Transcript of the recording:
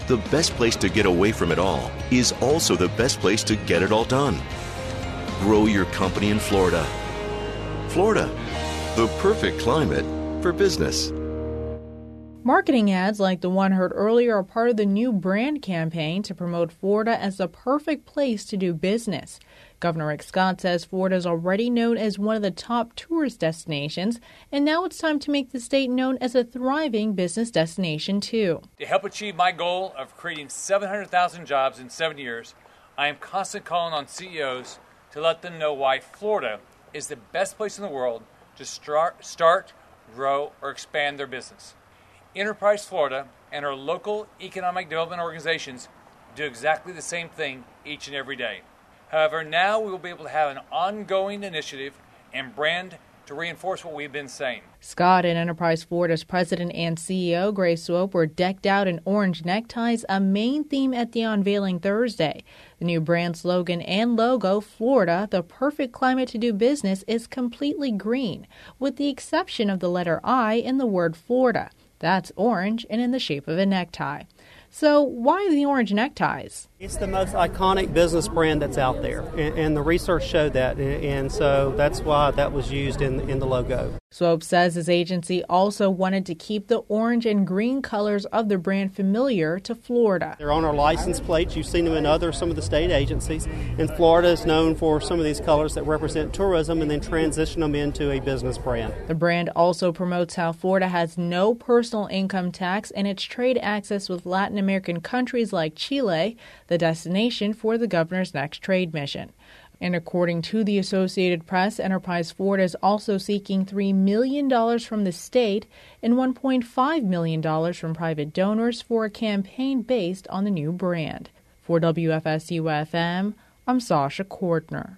The best place to get away from it all is also the best place to get it all done. Grow your company in Florida. Florida, the perfect climate for business. Marketing ads like the one heard earlier are part of the new brand campaign to promote Florida as the perfect place to do business. Governor Rick Scott says Florida is already known as one of the top tourist destinations, and now it's time to make the state known as a thriving business destination, too. To help achieve my goal of creating 700,000 jobs in 7 years, I am constantly calling on CEOs to let them know why Florida is the best place in the world to start, grow, or expand their business. Enterprise Florida and our local economic development organizations do exactly the same thing each and every day. However, now we will be able to have an ongoing initiative and brand to reinforce what we've been saying. Scott and Enterprise Florida's president and CEO, Grace Swope, were decked out in orange neckties, a main theme at the unveiling Thursday. The new brand slogan and logo, Florida, the perfect climate to do business, is completely green, with the exception of the letter I in the word Florida. That's orange and in the shape of a necktie. So why the orange neckties? It's the most iconic business brand that's out there, and the research showed that, and so that's why that was used in the logo. Swope says his agency also wanted to keep the orange and green colors of the brand familiar to Florida. They're on our license plates. You've seen them in some of the state agencies, and Florida is known for some of these colors that represent tourism and then transition them into a business brand. The brand also promotes how Florida has no personal income tax and its trade access with Latin American countries like Chile, the destination for the governor's next trade mission. And according to the Associated Press, Enterprise Florida is also seeking $3 million from the state and $1.5 million from private donors for a campaign based on the new brand. For WFSU-FM, I'm Sasha Kortner.